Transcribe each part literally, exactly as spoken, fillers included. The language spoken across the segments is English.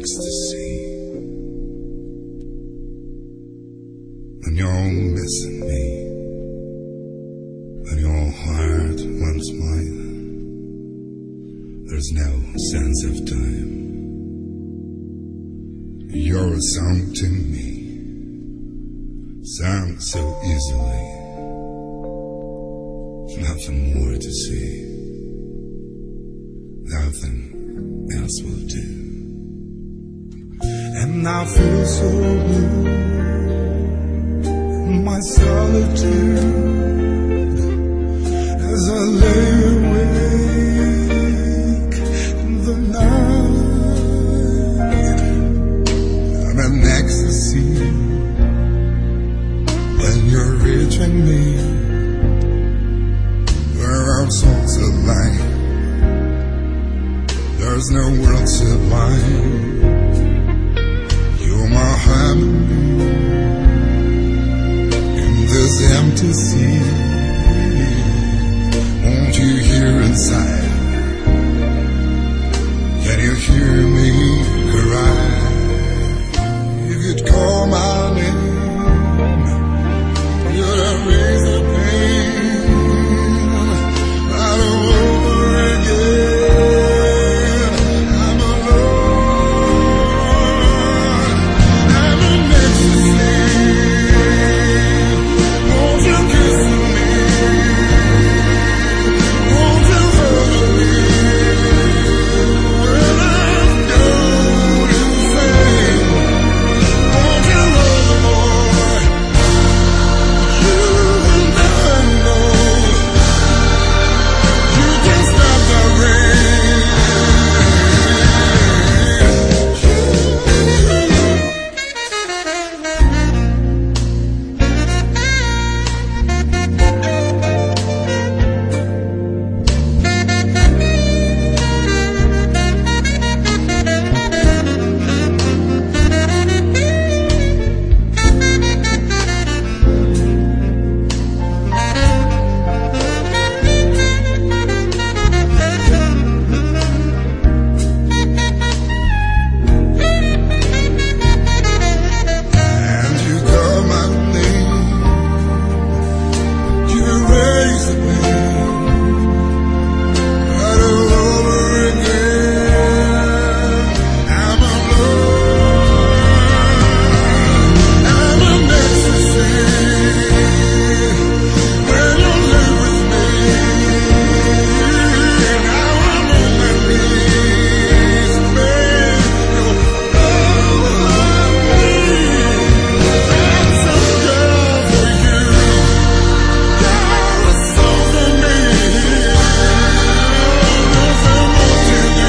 ecstasy when you're missing me, when your heart wants mine. There's no sense of time. You're a song to me, sung so easily. Nothing more to say, nothing else will do. And I feel so blue in my solitude as I lay awake in the night. I'm in ecstasy when you're reaching me, where our souls align. There's no world sublime. You're my harmony in this empty sea. Won't you hear inside? Can you hear me cry? If you'd call my name, you'd erase the pain right over again. I'm alone, I'm in ecstasy. Won't you kiss me? Won't you hug me? When I'm going insane, won't you love me more? You and I know you can stop the rain. And you call my name, you erase the pain right all over again. I'm alone, I'm in ecstasy when you live with me. Now I'm on my knees, begging your love me. I'm some girl for you, you're a soul for me. Nothing more to do.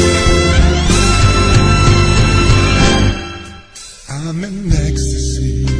I'm in ecstasy